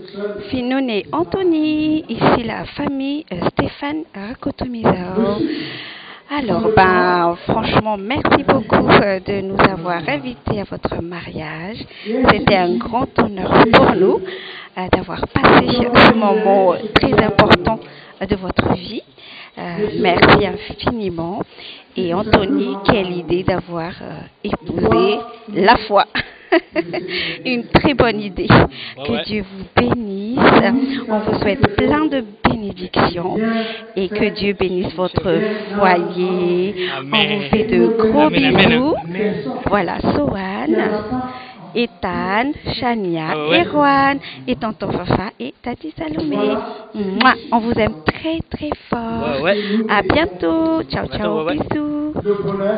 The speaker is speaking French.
Finoun et Anthony, ici la famille Stéphane Rakotomizao. Alors, franchement, merci beaucoup de nous avoir invités à votre mariage. C'était un grand honneur pour nous d'avoir passé ce moment très important de votre vie. Merci infiniment. Et Anthony, quelle idée d'avoir épousé la foi. Une très bonne idée. Que Dieu vous bénisse. On vous souhaite plein de bénédictions et que Dieu bénisse votre foyer. On vous fait de gros bisous. Voilà, Sohan, Ethan, Chania, Erwan et Tonton Fafa et Tati Salomé. Mouah, on vous aime très très fort. À bientôt. Ciao, ciao, bisous.